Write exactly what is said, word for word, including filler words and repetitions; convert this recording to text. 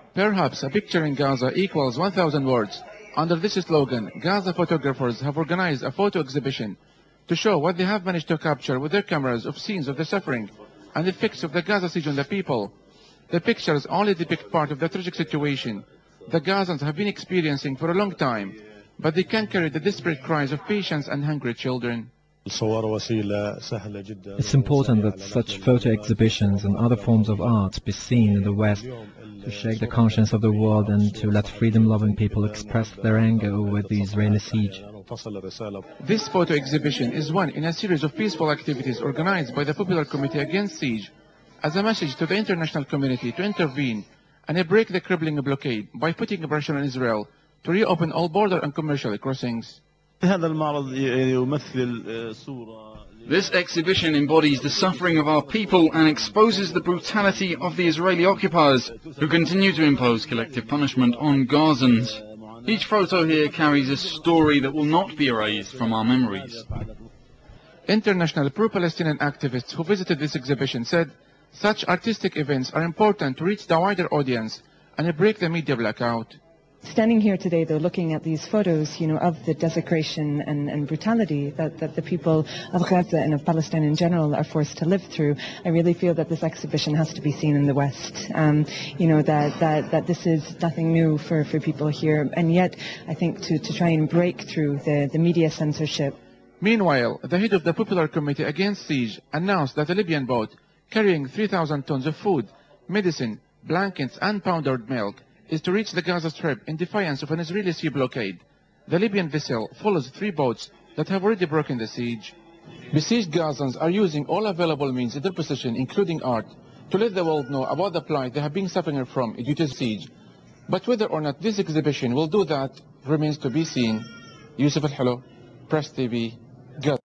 Perhaps a picture in Gaza equals one thousand words. Under this slogan, Gaza photographers have organized a photo exhibition to show what they have managed to capture with their cameras of scenes of the suffering and effects of the Gaza siege on the people. The pictures only depict part of the tragic situation the Gazans have been experiencing for a long time, but they can carry the desperate cries of patients and hungry children. It's important that such photo exhibitions and other forms of art be seen in the West to shake the conscience of the world and to let freedom-loving people express their anger over the Israeli siege. This photo exhibition is one in a series of peaceful activities organized by the Popular Committee Against Siege as a message to the international community to intervene and break the crippling blockade by putting pressure on Israel to reopen all border and commercial crossings. This exhibition embodies the suffering of our people and exposes the brutality of the Israeli occupiers who continue to impose collective punishment on Gazans. Each photo here carries a story that will not be erased from our memories. International pro-Palestinian activists who visited this exhibition said such artistic events are important to reach the wider audience and break the media blackout. Standing here today, though, looking at these photos, you know, of the desecration and, and brutality that, that the people of Gaza and of Palestine in general are forced to live through, I really feel that this exhibition has to be seen in the West. Um, you know, that, that, that this is nothing new for, for people here, and yet I think to, to try and break through the, the media censorship. Meanwhile, the head of the Popular Committee Against Siege announced that a Libyan boat carrying three thousand tons of food, medicine, blankets and powdered milk is to reach the Gaza Strip in defiance of an Israeli sea blockade. The Libyan vessel follows three boats that have already broken the siege. Besieged Gazans are using all available means in their possession, including art, to let the world know about the plight they have been suffering from due to the siege. But whether or not this exhibition will do that remains to be seen. Yusuf Al-Halo, Press T V.